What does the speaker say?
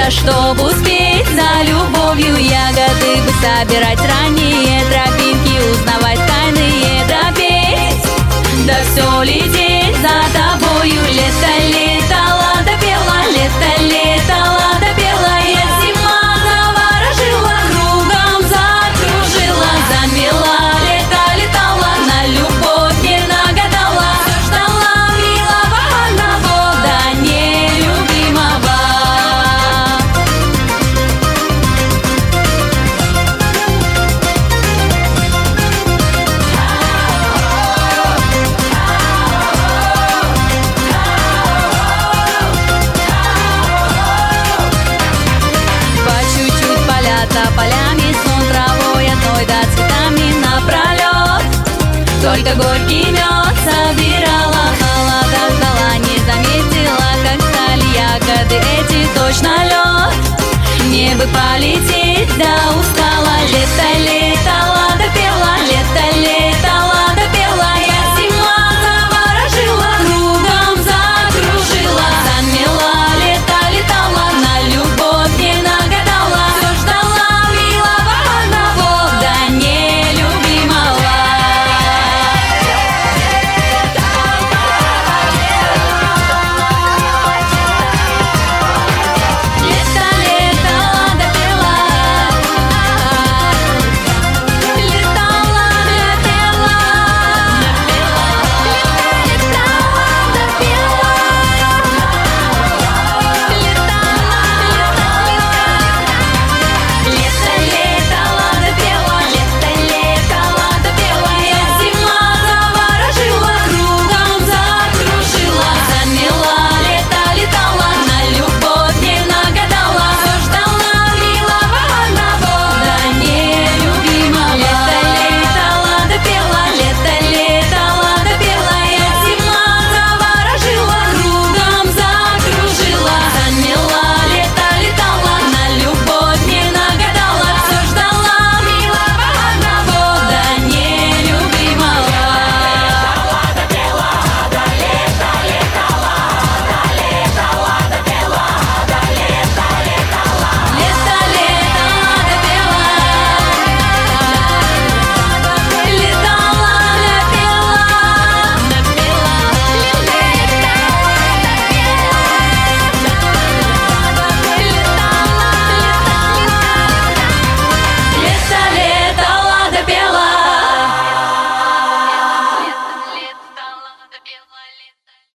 Да чтоб успеть за любовью, ягоды бы собирать ранние, тропинки узнавать тайные, да петь, да все лететь за тобою. Лето летало, да пела, лето летало, да пела, я зима заворожила, кругом закружила, замела. Лето летало, на любовь не нагадала, ждала милого одного, да нелюбимого. Полями, сон травой одной, да цветами напролет. Только горький мед